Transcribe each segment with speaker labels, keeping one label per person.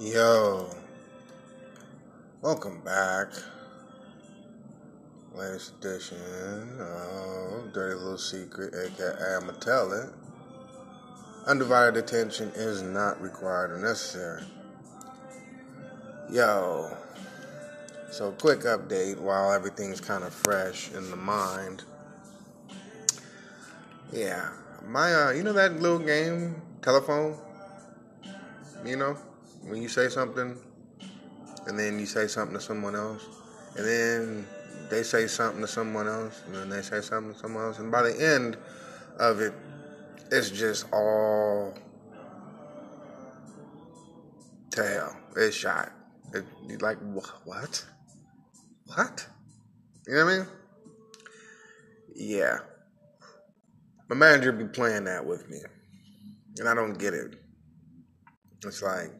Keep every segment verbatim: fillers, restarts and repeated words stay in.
Speaker 1: Yo, welcome back. Latest edition of Dirty Little Secret, aka I'ma Tell It. Undivided attention is not required or necessary. Yo, so quick update while everything's kind of fresh in the mind. Yeah, my, uh, you know that little game, telephone? You know, when you say something and then you say something to someone else, and then they say something to someone else, and then they say something to someone else, and by the end of it, it's just all tail. It's shot. It, you're like, what? What? You know what I mean? Yeah. My manager be playing that with me, and I don't get it. It's like,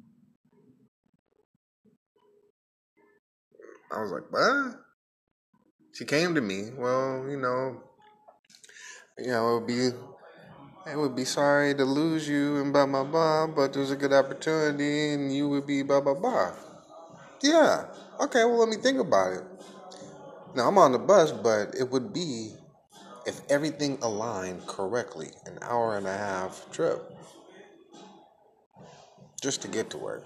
Speaker 1: I was like, what? She came to me. Well, you know, you know, it would be I would be sorry to lose you and blah blah blah, but there's a good opportunity and you would be blah blah blah. Yeah. Okay, well let me think about it. Now I'm on the bus, but it would be if everything aligned correctly, an hour and a half trip. Just to get to work.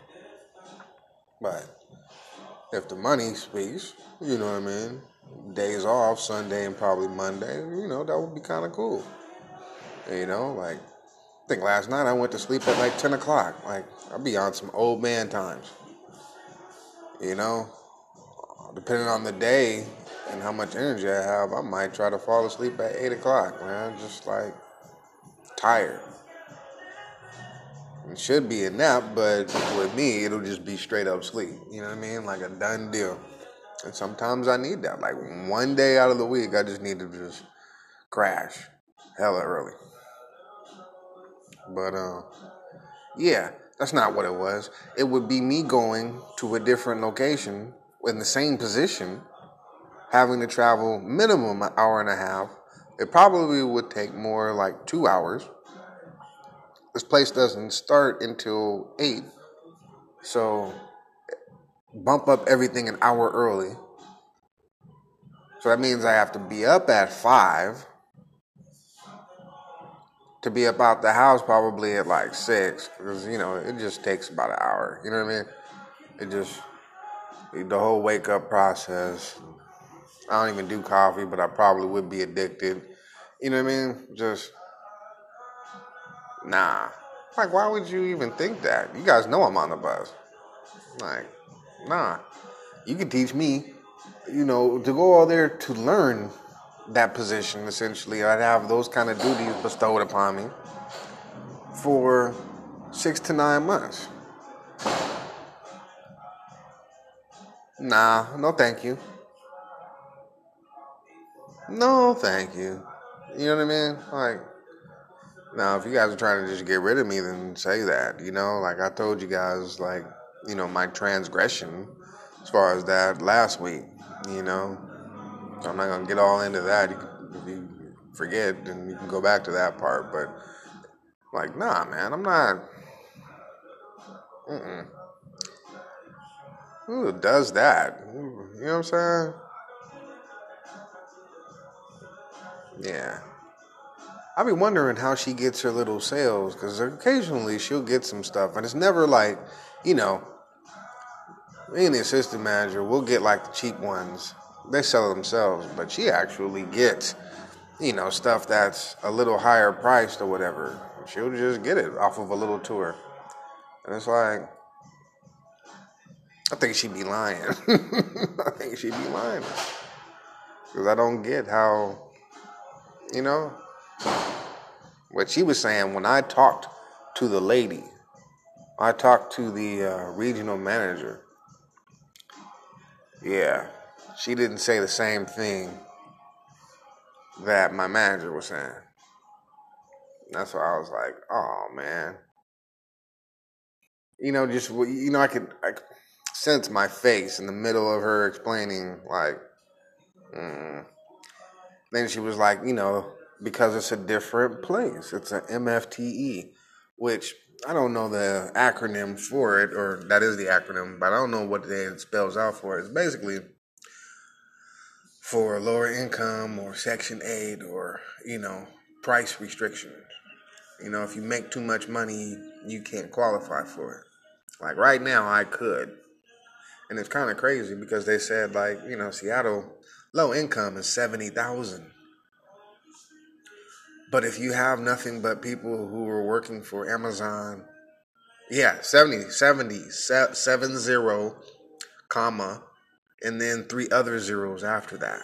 Speaker 1: But if the money speaks, you know what I mean? Days off, Sunday and probably Monday, you know, that would be kinda cool. You know, like I think last night I went to sleep at like ten o'clock. Like, I'll be on some old man times. You know? Depending on the day and how much energy I have, I might try to fall asleep at eight o'clock, man. Just like tired. It should be a nap, but with me, it'll just be straight up sleep. You know what I mean? Like a done deal. And sometimes I need that. Like one day out of the week, I just need to just crash hella early. But, uh, yeah, that's not what it was. It would be me going to a different location in the same position, having to travel minimum an hour and a half. It probably would take more like two hours. This place doesn't start until eight, so bump up everything an hour early. So that means I have to be up at five to be up out the house probably at like six, because you know it just takes about an hour. You know what I mean? It just the whole wake up process. I don't even do coffee, but I probably would be addicted. You know what I mean? Just, nah. Like, why would you even think that? You guys know I'm on the bus. Like, nah. You can teach me, you know, to go all there to learn that position, essentially. I'd have those kind of duties bestowed upon me for six to nine months. Nah, no thank you. No thank you. You know what I mean? Like, now, if you guys are trying to just get rid of me, then say that. You know, like I told you guys, like, you know, my transgression as far as that last week, you know. I'm not going to get all into that. You can, if you forget, then you can go back to that part. But, like, nah, man, I'm not. Mm-mm. Who does that? You know what I'm saying? Yeah. I be wondering how she gets her little sales, because occasionally she'll get some stuff, and it's never like, you know, me and the assistant manager, we'll get like the cheap ones. They sell it themselves, but she actually gets, you know, stuff that's a little higher priced or whatever. She'll just get it off of a little tour. And it's like, I think she'd be lying. I think she'd be lying. Because I don't get how, you know, what she was saying when I talked to the lady, I talked to the uh, regional manager. Yeah, she didn't say the same thing that my manager was saying. That's why I was like, oh man. You know, just you know, I could I could sense my face in the middle of her explaining, like, mm. Then she was like, you know, because it's a different place. It's an M F T E, which I don't know the acronym for it, or that is the acronym, but I don't know what it spells out for. It's basically for lower income or Section eight or, you know, price restrictions. You know, if you make too much money, you can't qualify for it. Like right now, I could. And it's kind of crazy because they said, like, you know, Seattle low income is seventy thousand. But if you have nothing but people who are working for Amazon, yeah, seventy, seventy, seven zero, comma, and then three other zeros after that.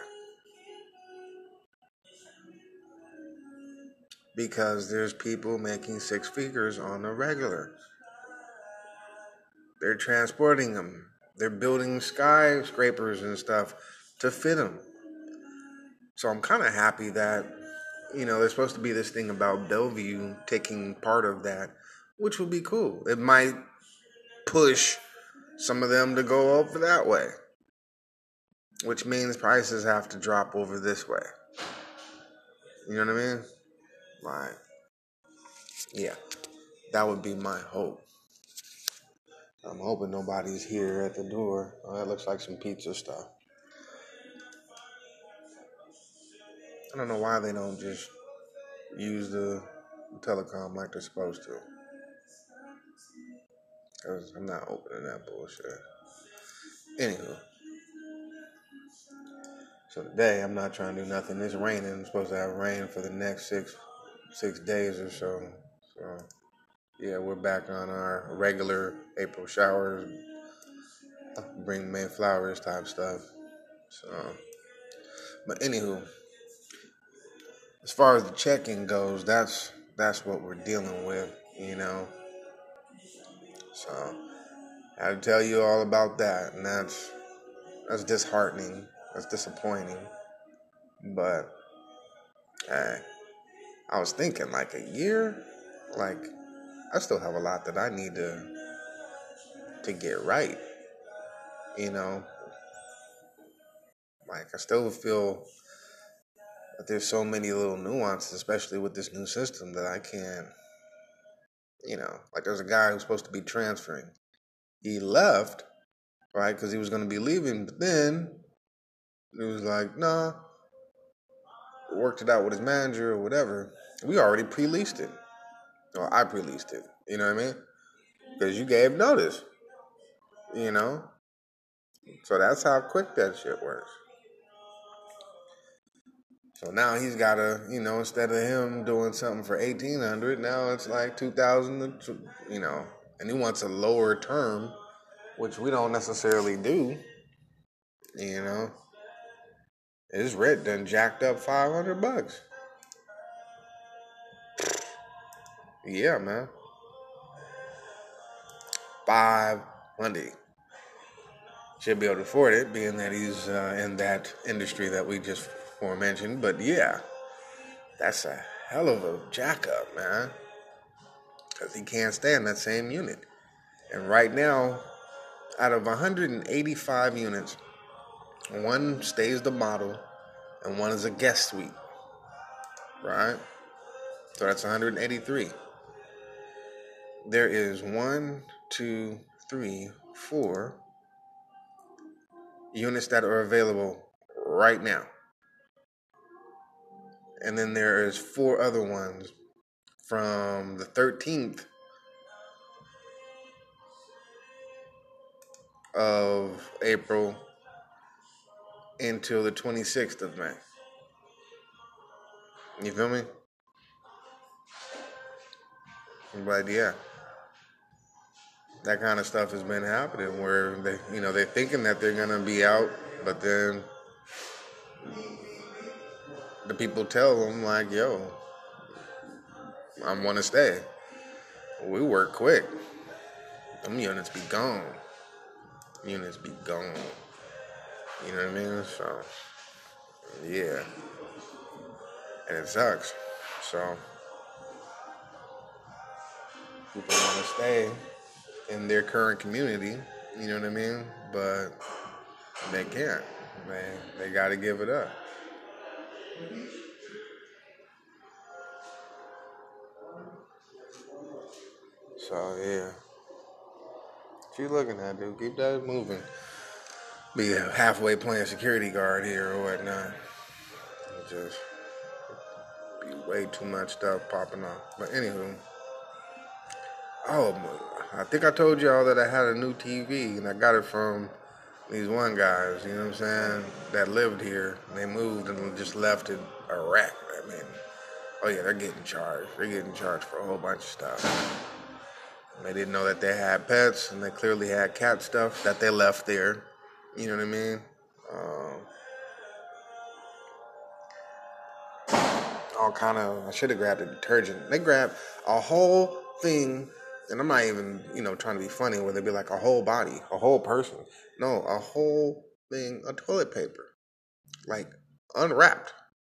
Speaker 1: Because there's people making six figures on the regular. They're transporting them. They're building skyscrapers and stuff to fit them. So I'm kind of happy that, you know, there's supposed to be this thing about Bellevue taking part of that, which would be cool. It might push some of them to go over that way, which means prices have to drop over this way. You know what I mean? Like, yeah, that would be my hope. I'm hoping nobody's here at the door. Oh, that looks like some pizza stuff. I don't know why they don't just use the telecom like they're supposed to. Because I'm not opening that bullshit. Anywho. So today, I'm not trying to do nothing. It's raining. I'm supposed to have rain for the next six six days or so. So, yeah, we're back on our regular April showers, bring May flowers type stuff. So, but anywho, as far as the check-in goes, that's that's what we're dealing with, you know. So, I have to tell you all about that, and that's that's disheartening. That's disappointing. But, hey, I was thinking like a year, like I still have a lot that I need to to get right, you know. Like I still feel that there's so many little nuances, especially with this new system, that I can't, you know. Like there's a guy who's supposed to be transferring. He left, right, because he was going to be leaving, but then he was like, nah, worked it out with his manager or whatever. We already pre-leased it. Or I pre-leased it, you know what I mean? Because you gave notice, you know. So that's how quick that shit works. So now he's got to, you know, instead of him doing something for eighteen hundred, now it's like two thousand, you know, and he wants a lower term, which we don't necessarily do, you know. His rent done jacked up five hundred bucks. Yeah, man. five hundred. Should be able to afford it, being that he's uh, in that industry that we just mentioned. But yeah, that's a hell of a jack up, man. Because he can't stay in that same unit. And right now, out of one hundred eighty-five units, one stays the model and one is a guest suite. Right? So that's one hundred eighty-three. There is one, two, three, four units that are available right now. And then there is four other ones from the thirteenth of April until the twenty-sixth of May. You feel me? But yeah, that kind of stuff has been happening where they, you know, they're thinking that they're gonna be out, but then the people tell them like, "Yo, I want to stay." We work quick. Them units be gone. Units be gone. You know what I mean? So yeah, and it sucks. So people want to stay in their current community. You know what I mean? But they can't. They they got to give it up. So yeah, what you looking at, dude? Keep that moving. Be halfway playing security guard here or whatnot. It just be way too much stuff popping up. But anywho, oh, I think I told y'all that I had a new T V and I got it from these one guys. You know what I'm saying? That lived here. And they moved and just left it a wreck. I mean, oh yeah, they're getting charged. They're getting charged for a whole bunch of stuff. And they didn't know that they had pets, and they clearly had cat stuff that they left there. You know what I mean? Um, all kind of. I should have grabbed the detergent. They grabbed a whole thing, and I'm not even, you know, trying to be funny. Where they'd be like a whole body, a whole person. No, a whole thing of toilet paper, like unwrapped.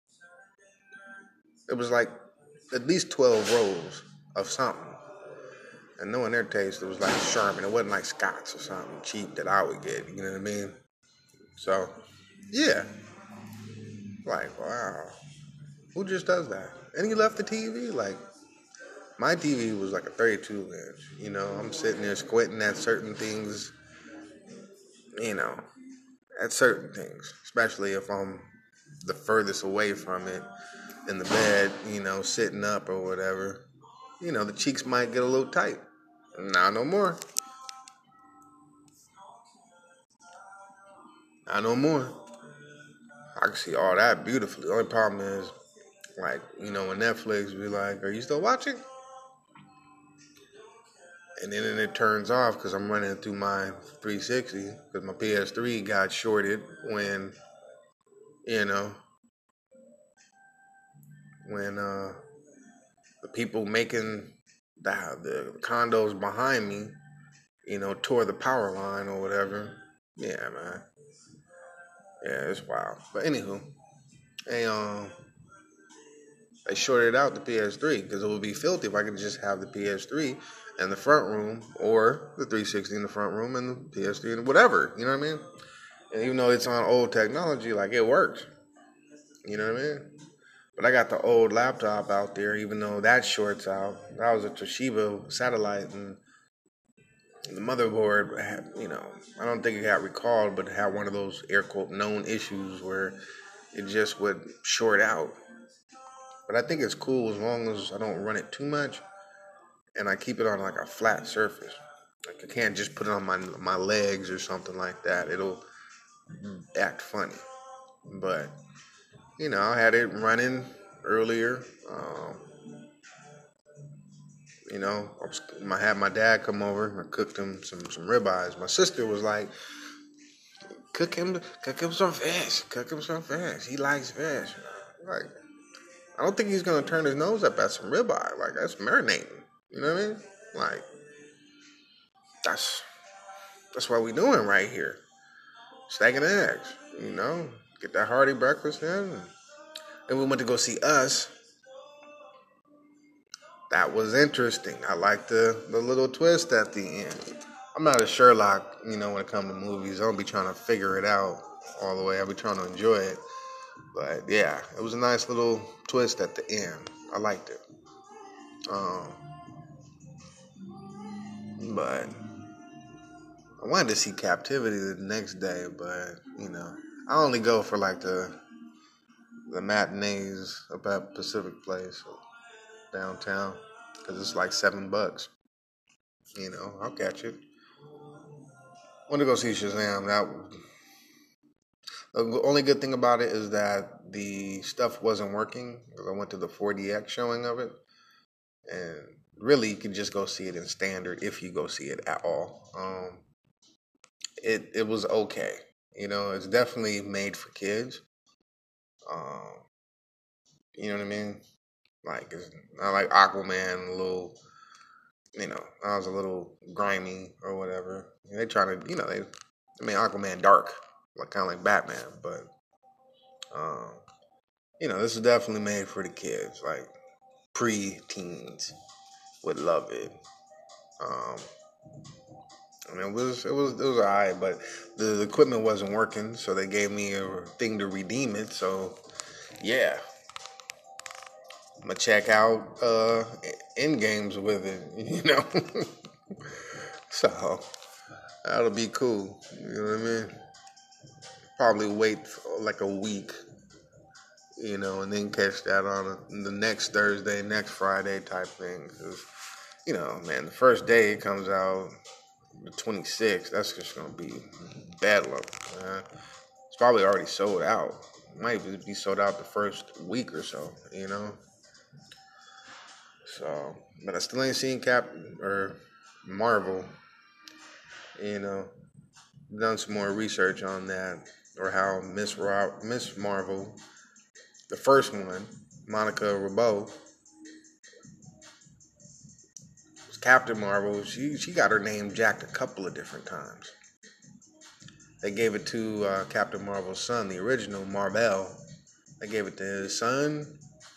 Speaker 1: It was like at least twelve rolls of something. And knowing their taste, it was like Sherman. It wasn't like Scott's or something cheap that I would get. You know what I mean? So, yeah. Like, wow. Who just does that? And he left the T V. Like, my T V was like a thirty-two inch. You know, I'm sitting there squinting at certain things, you know, at certain things. Especially if I'm the furthest away from it in the bed, you know, sitting up or whatever. You know, the cheeks might get a little tight. Now no more. Now no more. I can see all that beautifully. The only problem is, like, you know, when Netflix be like, are you still watching? And then it turns off because I'm running through my three sixty because my P S three got shorted when, you know, when uh, the people making the, the condos behind me, you know, tore the power line or whatever. Yeah, man. Yeah, it's wild. But anywho, they, um, they shorted out the P S three because it would be filthy if I could just have the P S three in the front room or the three sixty in the front room and the P S three and whatever. You know what I mean? And even though it's on old technology, like it works. You know what I mean? But I got the old laptop out there, even though that shorts out. That was a Toshiba satellite, and the motherboard had, you know, I don't think it got recalled, but it had one of those air quote known issues where it just would short out. But I think it's cool as long as I don't run it too much and I keep it on like a flat surface. Like I can't just put it on my my legs or something like that. It'll act funny. But you know, I had it running earlier. Um, you know, I, was, I had my dad come over. I cooked him some some ribeyes. My sister was like, "Cook him, cook him some fish. Cook him some fish. He likes fish." Like, I don't think he's gonna turn his nose up at some ribeye. Like that's marinating. You know what I mean? Like that's that's what we doing right here. Steak and eggs. You know, get that hearty breakfast in. Then we went to go see Us. That was interesting. I like the, the little twist at the end. I'm not a Sherlock, you know, when it comes to movies. I don't be trying to figure it out all the way. I be trying to enjoy it. But yeah, it was a nice little twist at the end. I liked it. Um, but I wanted to see Captivity the next day, but you know, I only go for like the the matinees up at Pacific Place downtown because it's like seven bucks. You know, I'll catch it. Want to go see Shazam? That the only good thing about it is that the stuff wasn't working because I went to the four D X showing of it, and really you can just go see it in standard if you go see it at all. Um, it it was okay. You know, it's definitely made for kids. Um, you know what I mean? Like it's not like Aquaman, a little, you know, I was a little grimy or whatever. They trying to, you know, they, I mean, Aquaman dark, like kind of like Batman, but, um, you know, this is definitely made for the kids, like pre-teens would love it. Um, I mean, it was it was it was alright, but the, the equipment wasn't working, so they gave me a thing to redeem it. So, yeah, I'm gonna check out uh, end games with it, you know. So that'll be cool. You know what I mean? Probably wait for like a week, you know, and then catch that on a, the next Thursday, next Friday type thing. Cause you know, man, the first day it comes out, the twenty-sixth. That's just gonna be bad luck, man. It's probably already sold out. Might be sold out the first week or so, you know. So, but I still ain't seen Cap or Marvel. You know, done some more research on that, or how Miss Ro- Miss Marvel, the first one, Monica Rambeau, was Captain Marvel. She she got her name jacked a couple of different times. They gave it to uh, Captain Marvel's son, the original Marvel. They gave it to his son.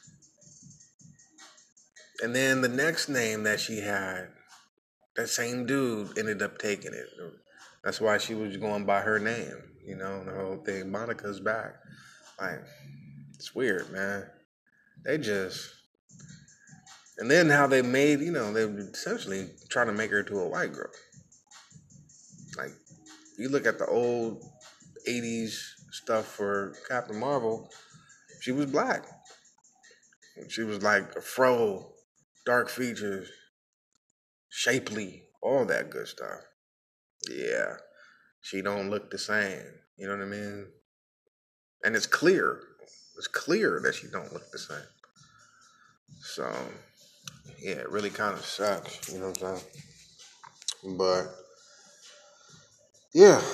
Speaker 1: And then the next name that she had, that same dude ended up taking it. That's why she was going by her name. You know, the whole thing. Monica's back. Like, it's weird, man. They just... And then how they made, you know, they essentially trying to make her to a white girl. Like, you look at the old eighties stuff for Captain Marvel, she was black. She was like a fro, dark features, shapely, all that good stuff. Yeah, she don't look the same. You know what I mean? And it's clear. It's clear that she don't look the same. So, yeah, it really kind of sucks. You know what I'm saying? But, yeah,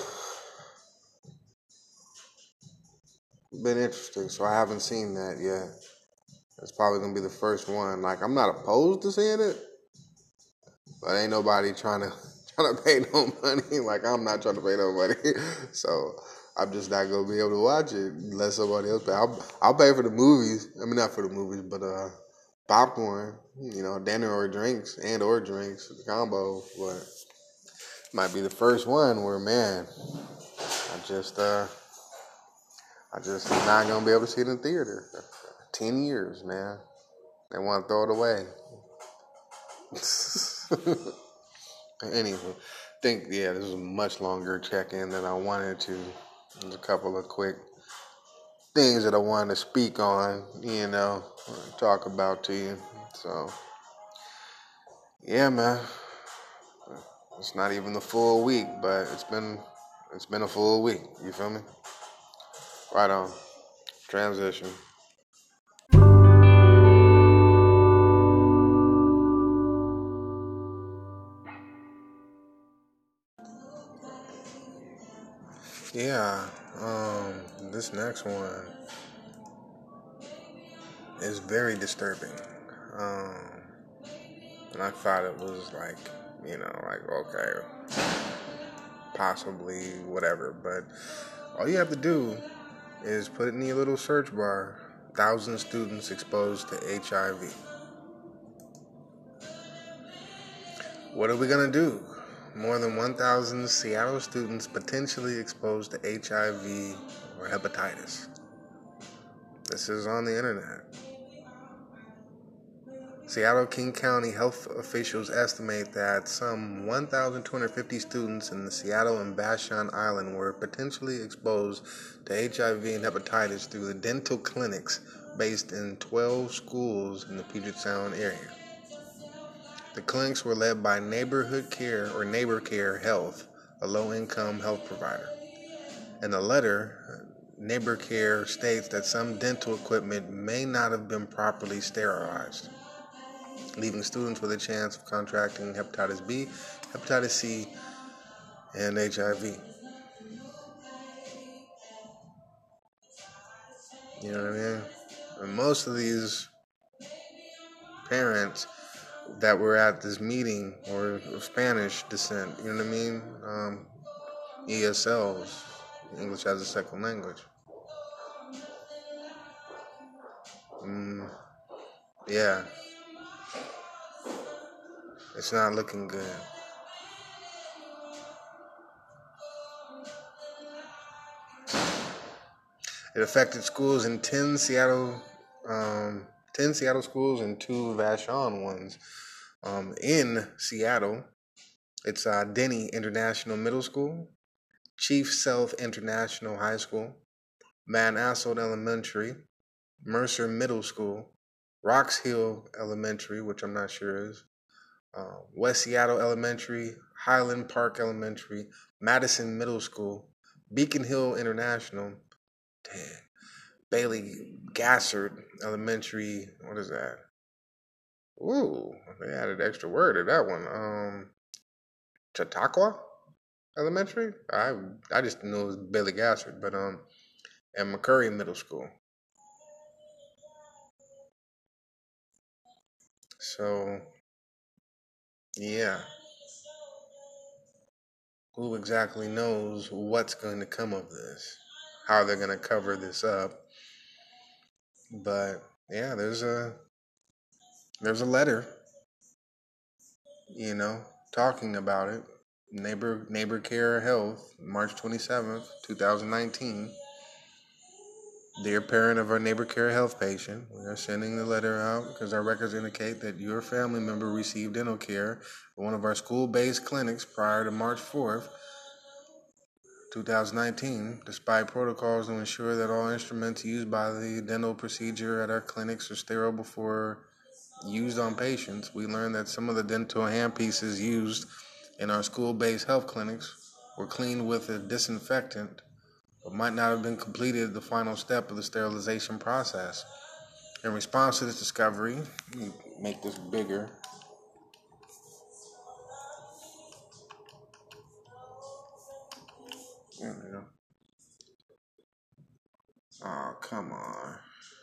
Speaker 1: been interesting. So I haven't seen that yet. It's probably going to be the first one. Like, I'm not opposed to seeing it, but ain't nobody trying to trying to pay no money. Like, I'm not trying to pay no money. So I'm just not going to be able to watch it unless somebody else pay. I'll, I'll pay for the movies. I mean, not for the movies, but uh, popcorn, you know, dinner or drinks and or drinks, the combo. But might be the first one where, man, I just, uh, I just not going to be able to see it in the theater. Ten years, man. They want to throw it away. Anyway, I think, yeah, this was a much longer check-in than I wanted to. There's a couple of quick things that I wanted to speak on, you know, talk about to you. So, yeah, man. It's not even the full week, but it's been it's been a full week. You feel me? Right on. Transition. Yeah. Um. This next one is very disturbing. Um. And I thought it was like, you know, like okay, possibly whatever, but all you have to do is put it in your little search bar, thousand students exposed to H I V. What are we going to do? More than one thousand Seattle students potentially exposed to H I V or hepatitis. This is on the internet. Seattle King County health officials estimate that some one thousand two hundred fifty students in the Seattle and Vashon Island were potentially exposed to H I V and hepatitis through the dental clinics based in twelve schools in the Puget Sound area. The clinics were led by Neighborhood Care or Neighbor Care Health, a low-income health provider. In a letter, Neighbor Care states that some dental equipment may not have been properly sterilized, leaving students with a chance of contracting hepatitis B, hepatitis C, and H I V. You know what I mean? And most of these parents that were at this meeting were of Spanish descent, you know what I mean? Um, E S Ls, English as a second language. Mm, yeah, it's not looking good. It affected schools in ten Seattle um, ten Seattle schools and two Vashon ones. Um, in Seattle, it's uh, Denny International Middle School, Chief Sealth International High School, Van Asselt Elementary, Mercer Middle School, Rocks Hill Elementary, which I'm not sure is, uh, West Seattle Elementary, Highland Park Elementary, Madison Middle School, Beacon Hill International, damn, Bailey Gassard Elementary. What is that? Ooh, they added extra word to that one. Um, Chautauqua Elementary. I I just knew it was Bailey Gassard, but um, and McCurry Middle School. So yeah, who exactly knows what's going to come of this? How they're going to cover this up? But yeah, there's a there's a letter, you know, talking about it. Neighbor Neighbor Care Health, March twenty-seventh, twenty nineteen. Dear parent of our Neighbor Care Health patient, we are sending the letter out because our records indicate that your family member received dental care at one of our school-based clinics prior to March fourth, twenty nineteen, despite protocols to ensure that all instruments used by the dental procedure at our clinics are sterile before used on patients. We learned that some of the dental handpieces used in our school-based health clinics were cleaned with a disinfectant, but might not have been completed the final step of the sterilization process. In response to this discovery, let me make this bigger. There we go. Oh, come on.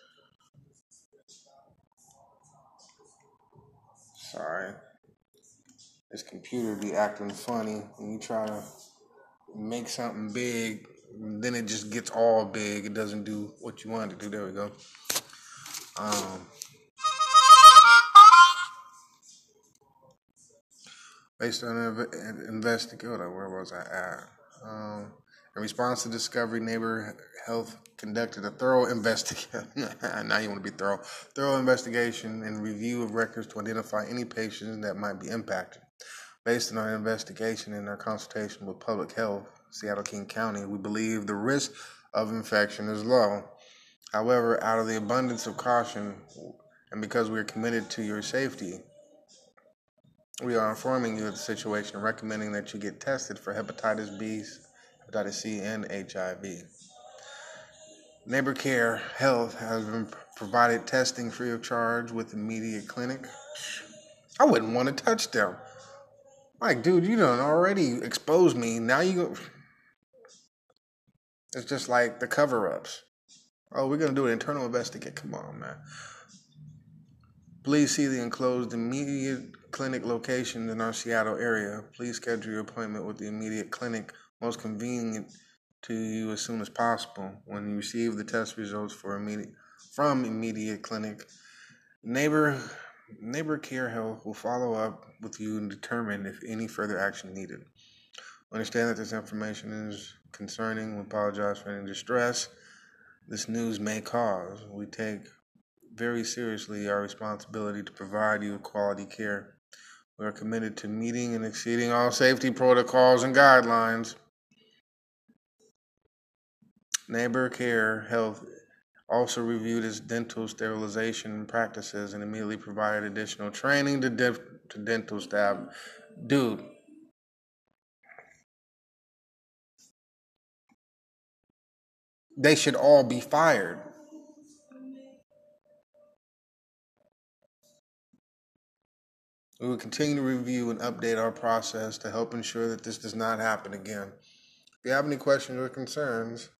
Speaker 1: Sorry. This computer be acting funny when you try to make something big, then it just gets all big. It doesn't do what you want it to do. There we go. Um, based on an investigation, where was I at? Um, in response to discovery, Neighbor Health conducted a thorough investigation. Now you want to be thorough. Thorough investigation and review of records to identify any patients that might be impacted. Based on our investigation and our consultation with Public Health, Seattle King County, we believe the risk of infection is low. However, out of the abundance of caution, and because we are committed to your safety, we are informing you of the situation and recommending that you get tested for hepatitis B, hepatitis C, and H I V. Neighbor Care Health has been provided testing free of charge with immediate clinic. I wouldn't want to touch them. Like, dude, you done already exposed me. Now you go. It's just like the cover-ups. Oh, we're going to do an internal investigation. Come on, man. Please see the enclosed immediate clinic location in our Seattle area. Please schedule your appointment with the immediate clinic most convenient to you as soon as possible. When you receive the test results for immediate from immediate clinic, neighbor neighbor care health will follow up with you and determine if any further action needed. Understand that this information is concerning. We apologize for any distress this news may cause. We take very seriously our responsibility to provide you with quality care. We are committed to meeting and exceeding all safety protocols and guidelines. Neighbor Care Health also reviewed its dental sterilization practices and immediately provided additional training to, de- to dental staff. Dude, they should all be fired. We will continue to review and update our process to help ensure that this does not happen again. If you have any questions or concerns,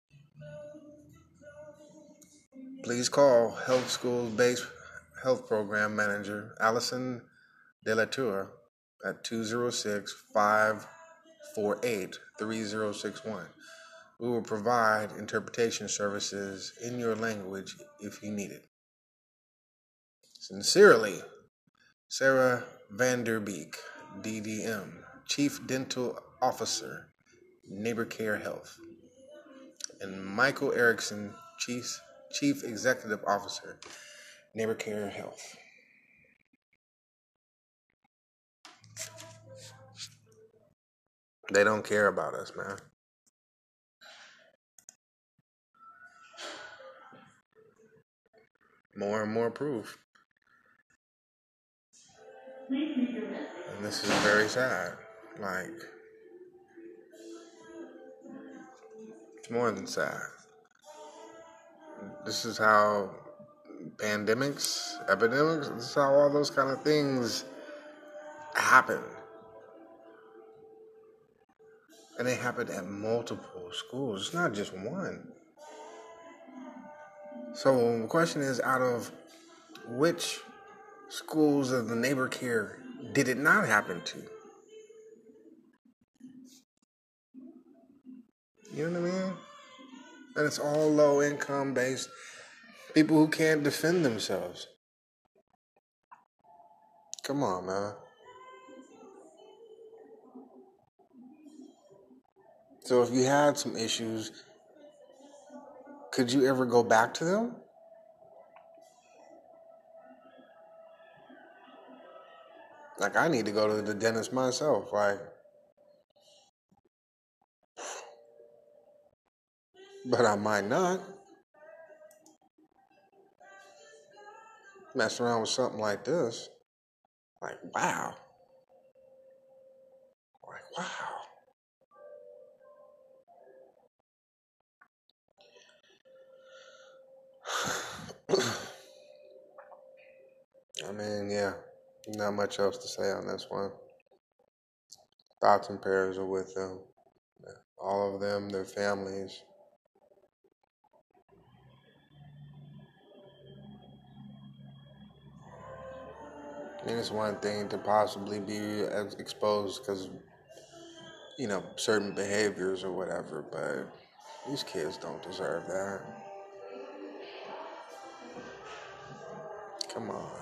Speaker 1: please call Health Schools Based Health Program Manager Allison De La Tour at two oh six, five four eight, three oh six one. We will provide interpretation services in your language if you need it. Sincerely, Sarah Vanderbeek, D D M, Chief Dental Officer, Neighbor Care Health, and Michael Erickson, Chief, Chief Executive Officer, Neighbor Care Health. They don't care about us, man. More and more proof. And this is very sad. Like, it's more than sad. This is how pandemics, epidemics, this is how all those kind of things happen. And they happen at multiple schools. It's not just one. So the question is, out of which schools of the neighbor care did it not happen to? You know what I mean? And it's all low income based people who can't defend themselves. Come on, man. So if you had some issues, could you ever go back to them? Like, I need to go to the dentist myself. Like, but I might not. Mess around with something like this. Like, wow. Like, wow. I mean, yeah, not much else to say on this one. Thoughts and prayers are with them. All of them, their families. I mean, it's one thing to possibly be exposed because, you know, certain behaviors or whatever, but these kids don't deserve that. Come on.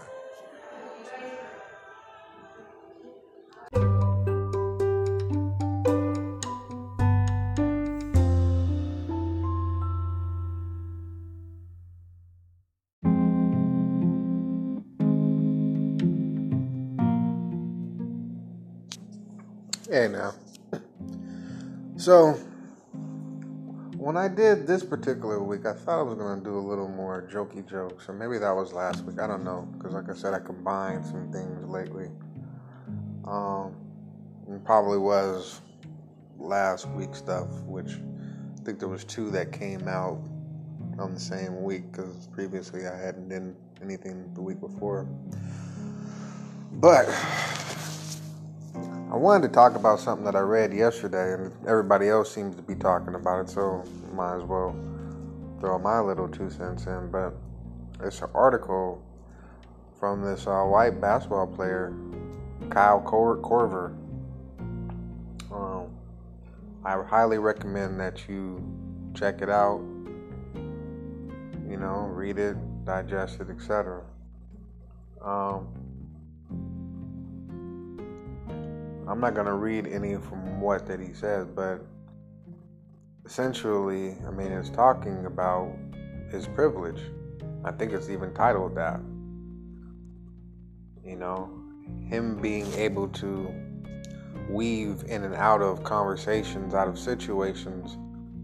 Speaker 1: Hey, now. So, when I did this particular week, I thought I was going to do a little more jokey jokes, or maybe that was last week. I don't know, because like I said, I combined some things lately. Um, it probably was last week's stuff, which I think there was two that came out on the same week, because previously I hadn't done anything the week before. But I wanted to talk about something that I read yesterday, and everybody else seems to be talking about it, so might as well throw my little two cents in. But it's an article from this uh, white basketball player, Kyle Cor- Korver. Um, I highly recommend that you check it out, you know, read it, digest it, et cetera. Um, I'm not going to read any from what that he says, but essentially, I mean, it's talking about his privilege. I think it's even titled that. You know, him being able to weave in and out of conversations, out of situations,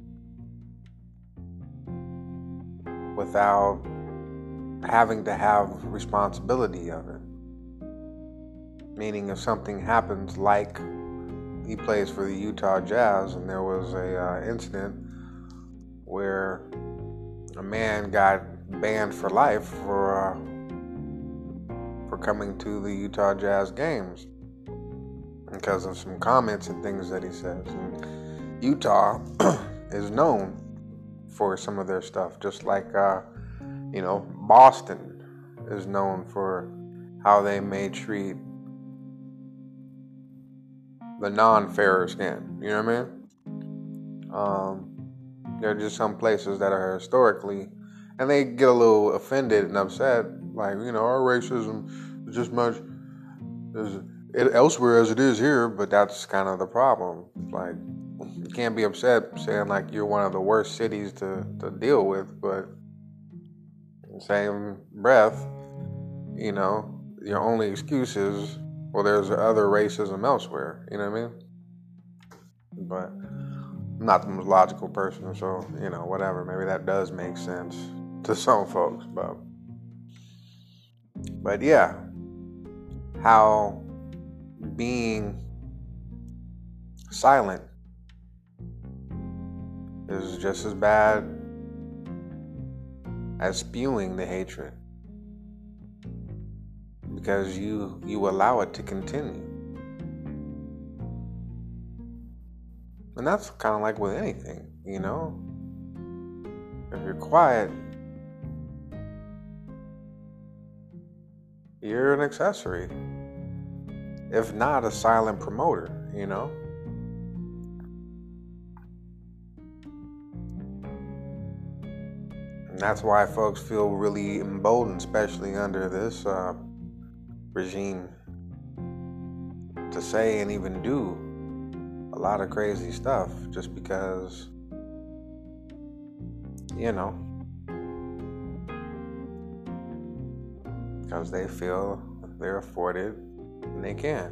Speaker 1: without having to have responsibility of it. Meaning, if something happens, like he plays for the Utah Jazz, and there was a uh, incident where a man got banned for life for uh, for coming to the Utah Jazz games because of some comments and things that he says. And Utah is known for some of their stuff, just like uh, you know, Boston is known for how they may treat the non-fairer skin. You know what I mean? Um, there are just some places that are historically, and they get a little offended and upset, like, you know, our racism is just much as it, elsewhere as it is here, but that's kind of the problem. Like, you can't be upset saying like you're one of the worst cities to, to deal with, but same breath, you know, your only excuse is, well, there's other racism elsewhere. You know what I mean? But I'm not the most logical person, so, you know, whatever. Maybe that does make sense to some folks, but, but yeah, how being silent is just as bad as spewing the hatred, because you you allow it to continue. And that's kind of like with anything, you know? If you're quiet, you're an accessory. If not, a silent promoter, you know? And that's why folks feel really emboldened, especially under this uh, regime, to say and even do a lot of crazy stuff just because, you know, because they feel they're afforded and they can.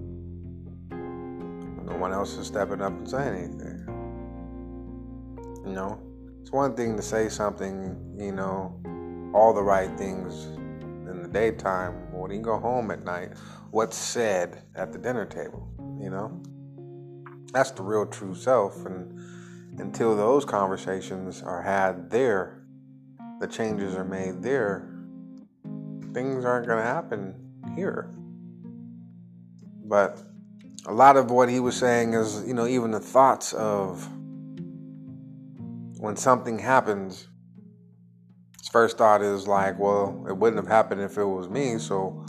Speaker 1: No one else is stepping up and saying anything. You know, it's one thing to say something, you know, all the right things in the daytime. When you go home at night, what's said at the dinner table, you know? That's the real true self. And until those conversations are had there, the changes are made there, things aren't going to happen here. But a lot of what he was saying is, you know, even the thoughts of when something happens, his first thought is like, well, it wouldn't have happened if it was me, so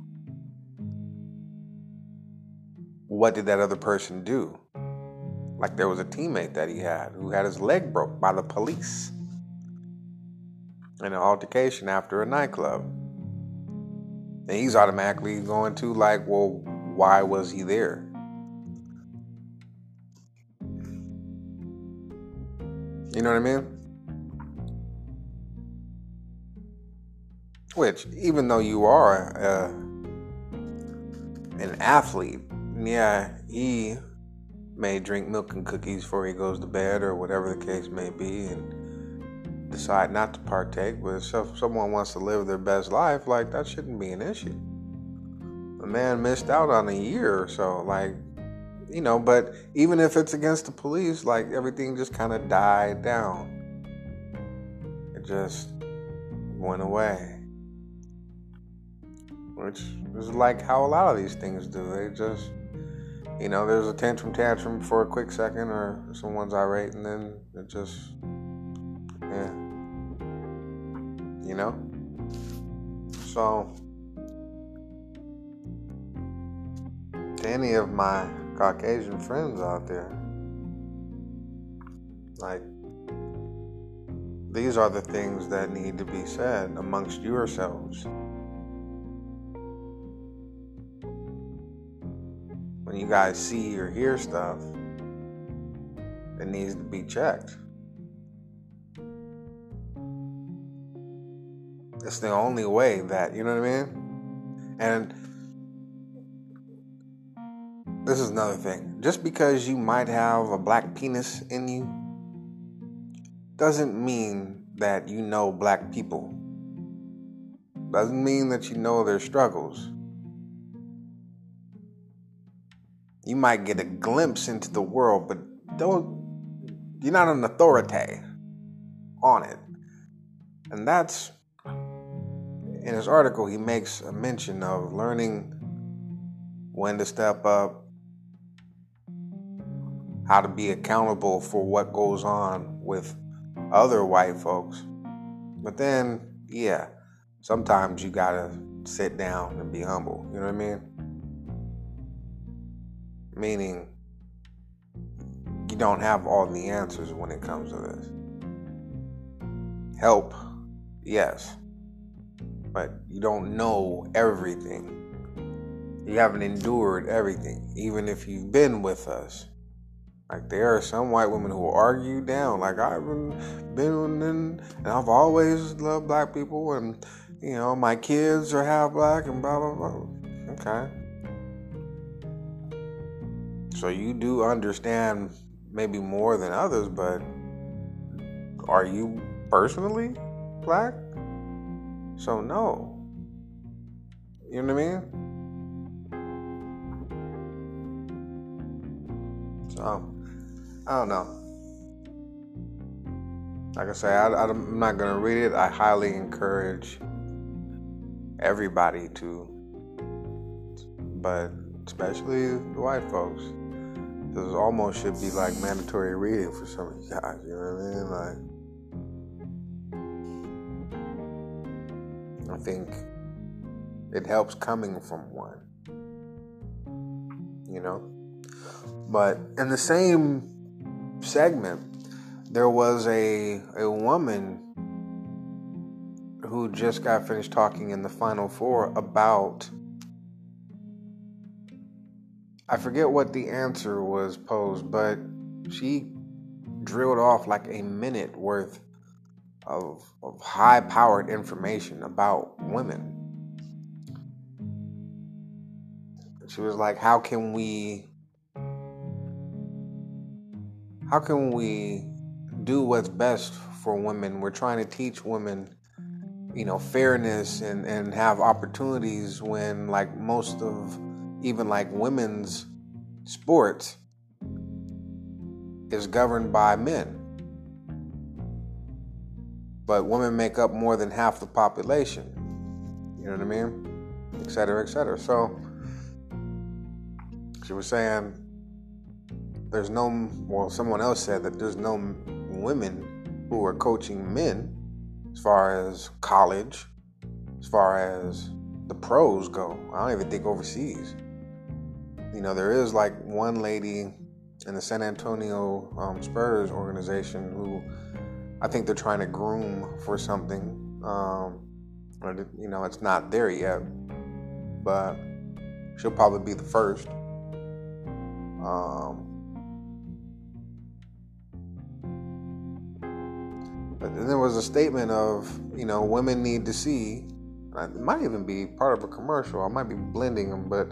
Speaker 1: what did that other person do? Like there was a teammate that he had who had his leg broke by the police in an altercation after a nightclub. And he's automatically going to like, well, why was he there? You know what I mean? Which, even though you are uh, an athlete, yeah, he may drink milk and cookies before he goes to bed or whatever the case may be and decide not to partake. But if someone wants to live their best life, like, that shouldn't be an issue. The man missed out on a year or so, like, you know, but even if it's against the police, like, everything just kind of died down. It just went away. Which is like how a lot of these things do. They just, you know, there's a tantrum tantrum for a quick second, or someone's irate, and then it just, yeah, you know? So, to any of my Caucasian friends out there, like, these are the things that need to be said amongst yourselves. When you guys see or hear stuff, it needs to be checked. It's the only way that, you know what I mean? And this is another thing. Just because you might have a black penis in you doesn't mean that you know black people. Doesn't mean that you know their struggles. You might get a glimpse into the world, but don't, you're not an authority on it. And that's, in his article, he makes a mention of learning when to step up, how to be accountable for what goes on with other white folks. But then, yeah, sometimes you gotta sit down and be humble. You know what I mean? Meaning, you don't have all the answers when it comes to this. Help, yes, but you don't know everything. You haven't endured everything, even if you've been with us Like, there are some white women who argue down. Like, I've been, been in, and I've always loved black people, and, you know, my kids are half black, and blah, blah, blah. Okay. So you do understand maybe more than others, but are you personally black? So no. You know what I mean? So, I don't know. Like I say, I, I'm not going to read it. I highly encourage everybody to, but especially the white folks. This almost should be like mandatory reading for some of you guys, you know what I mean? Like, I think it helps coming from one, you know? But in the same segment, there was a a woman who just got finished talking in the Final Four about, I forget what the answer was posed, but she drilled off like a minute worth of, of high-powered information about women. She was like, how can we, how can we do what's best for women? We're trying to teach women, you know, fairness and, and have opportunities when, like, most of even like women's sports is governed by men. But women make up more than half the population. You know what I mean? Et cetera, et cetera. So she was saying there's no, well, someone else said that there's no women who are coaching men as far as college, as far as the pros go. I don't even think overseas. You know, there is like one lady in the San Antonio um, Spurs organization who I think they're trying to groom for something. Um, you know, it's not there yet, but she'll probably be the first. Um, but then there was a statement of, you know, women need to see, it might even be part of a commercial, I might be blending them, but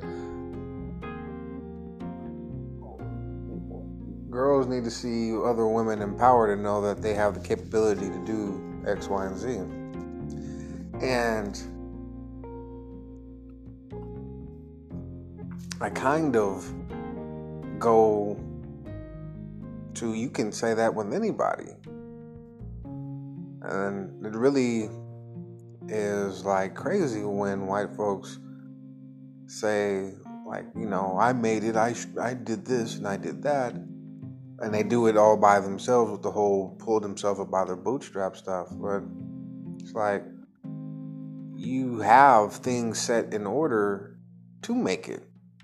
Speaker 1: girls need to see other women empowered and know that they have the capability to do X, Y, and Z. And I kind of go to, you can say that with anybody. And it really is like crazy when white folks say, like, you know, I made it, I, I did this and I did that. And they do it all by themselves with the whole pull themselves up by their bootstrap stuff. But it's like, you have things set in order to make it.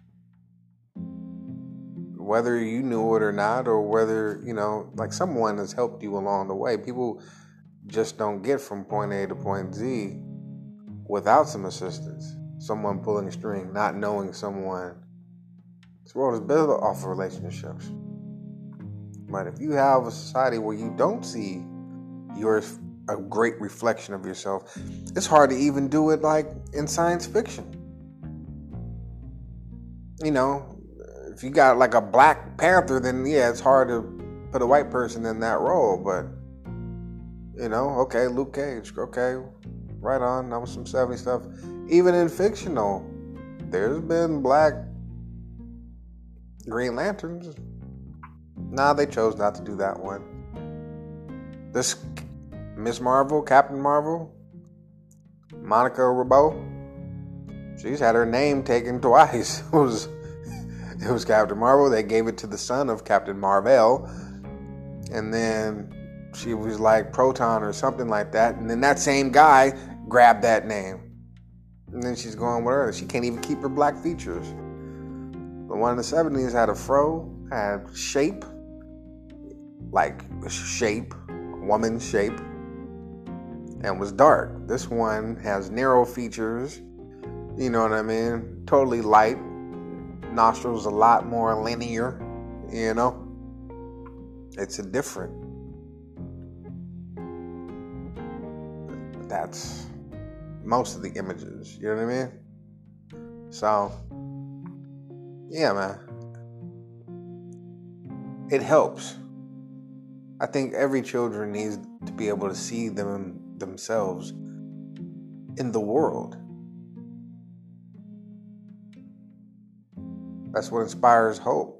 Speaker 1: Whether you knew it or not, or whether, you know, like someone has helped you along the way. People just don't get from point A to point Z without some assistance. Someone pulling a string, not knowing someone. This world is built off of relationships. But if you have a society where you don't see you're a great reflection of yourself, it's hard to even do it like in science fiction. You know, if you got like a Black Panther, then yeah, it's hard to put a white person in that role. But, you know, okay, Luke Cage, okay, right on, that was some seventies stuff. Even in fictional, there's been Black Green Lanterns. Nah, they chose not to do that one. This Miss Marvel, Captain Marvel, Monica Rambeau, she's had her name taken twice. It was, it was Captain Marvel. They gave it to the son of Captain Marvel. And then she was like Proton or something like that. And then that same guy grabbed that name. And then she's going with her. She can't even keep her black features. The one in the seventies had a fro, had shape, like shape, woman shape, and was dark. This one has narrow features, you know what I mean? Totally light. Nostrils a lot more linear, you know? It's a different. That's most of the images. You know what I mean? So, yeah, man. It helps. I think every children needs to be able to see them themselves in the world. That's what inspires hope.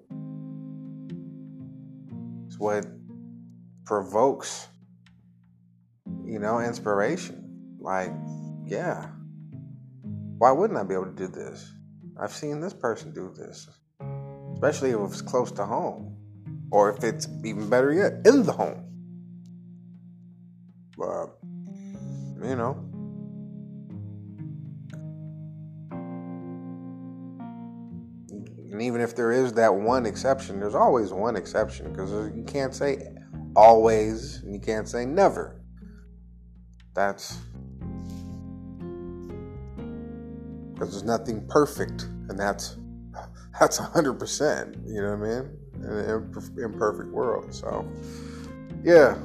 Speaker 1: It's what provokes, you know, inspiration. Like, yeah, why wouldn't I be able to do this? I've seen this person do this, especially if it's close to home, or if it's even better yet, in the home. But, you know, and even if there is that one exception, there's always one exception, because you can't say always and you can't say never. That's because there's nothing perfect, and that's that's one hundred percent, you know what I mean, in an imperfect world. So, yeah,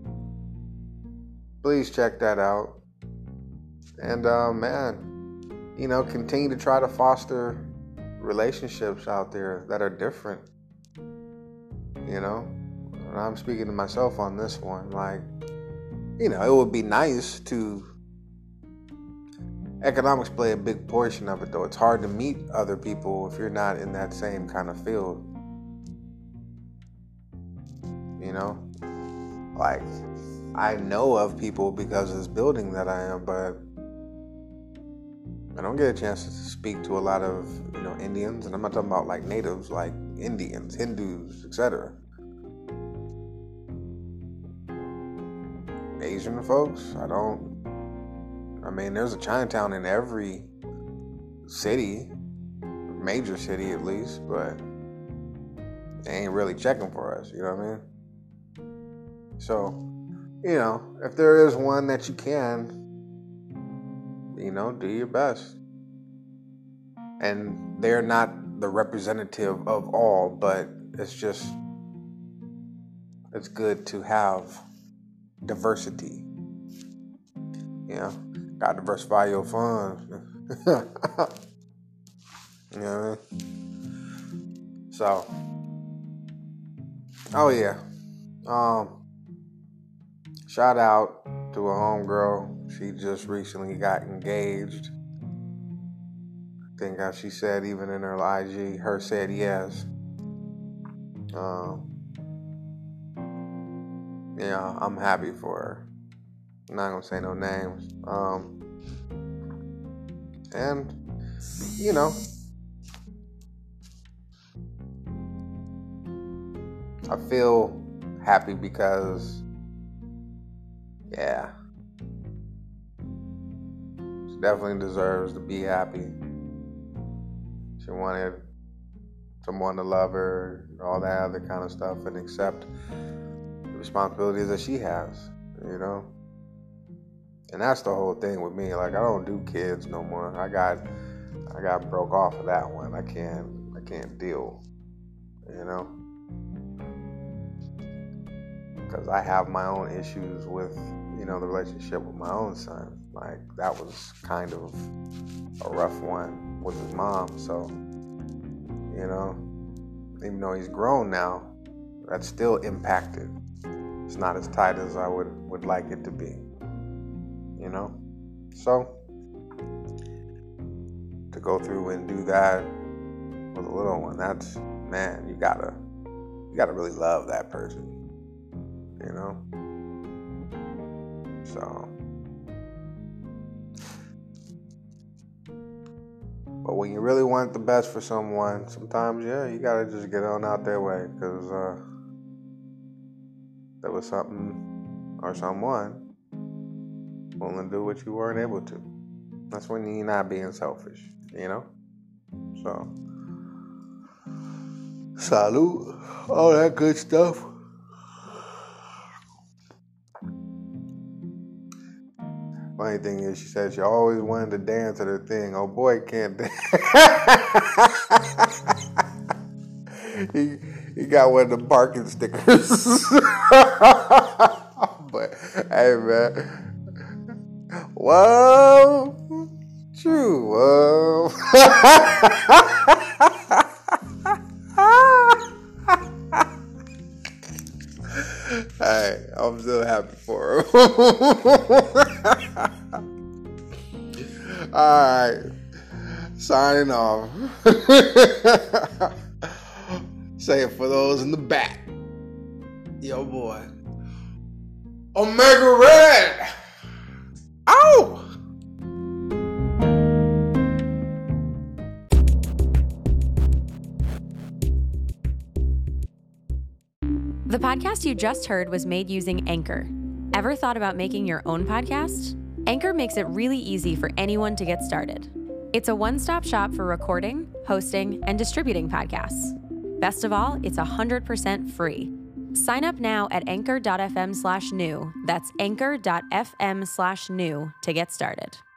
Speaker 1: please check that out. And, uh, man, you know, continue to try to foster relationships out there that are different, you know. And I'm speaking to myself on this one. Like, you know, it would be nice to... Economics play a big portion of it, though. It's hard to meet other people if you're not in that same kind of field. You know? Like, I know of people because of this building that I am, but I don't get a chance to speak to a lot of, you know, Indians. And I'm not talking about, like, natives, like Indians, Hindus, et cetera. Asian folks, I don't... I mean, there's a Chinatown in every city, major city at least, but they ain't really checking for us, you know what I mean? So, you know, if there is one that you can, you know, do your best. And they're not the representative of all, but it's just, it's good to have diversity, you know? Gotta diversify your funds. You know what I mean? So, oh yeah. Um, shout out to a homegirl. She just recently got engaged. I think as she said, even in her I G, her said yes. Um, yeah, I'm happy for her. I'm not gonna say no names. Um, and, you know, I feel happy because, yeah, she definitely deserves to be happy. She wanted someone to love her, all that other kind of stuff, and accept the responsibilities that she has, you know? And that's the whole thing with me. Like, I don't do kids no more. I got, I got broke off of that one. I can't, I can't deal, you know, because I have my own issues with, you know, the relationship with my own son. Like, that was kind of a rough one with his mom. So, you know, even though he's grown now, that's still impacted. It's not as tight as I would, would like it to be. You know, so to go through and do that with a little one, that's, man, you gotta, you gotta really love that person, you know. So, but when you really want the best for someone, sometimes, yeah, you gotta just get on out their way, because uh, there was something or someone willing to do what you weren't able to. That's when you're not being selfish, you know? So, salute, all that good stuff. Funny thing is, she said she always wanted to dance at her thing. Oh boy, can't dance. he, He got one of the parking stickers. But hey, man. Whoa. True. Whoa. Hey, I'm still happy for him. All right. Signing off. Say it for those in the back. Yo, boy. Omega Red. Ow!
Speaker 2: The podcast you just heard was made using Anchor. Ever thought about making your own podcast? Anchor makes it really easy for anyone to get started. It's a one-stop shop for recording, hosting, and distributing podcasts. Best of all, it's one hundred percent free. Sign up now at anchor.fm slash new. That's anchor.fm slash new to get started.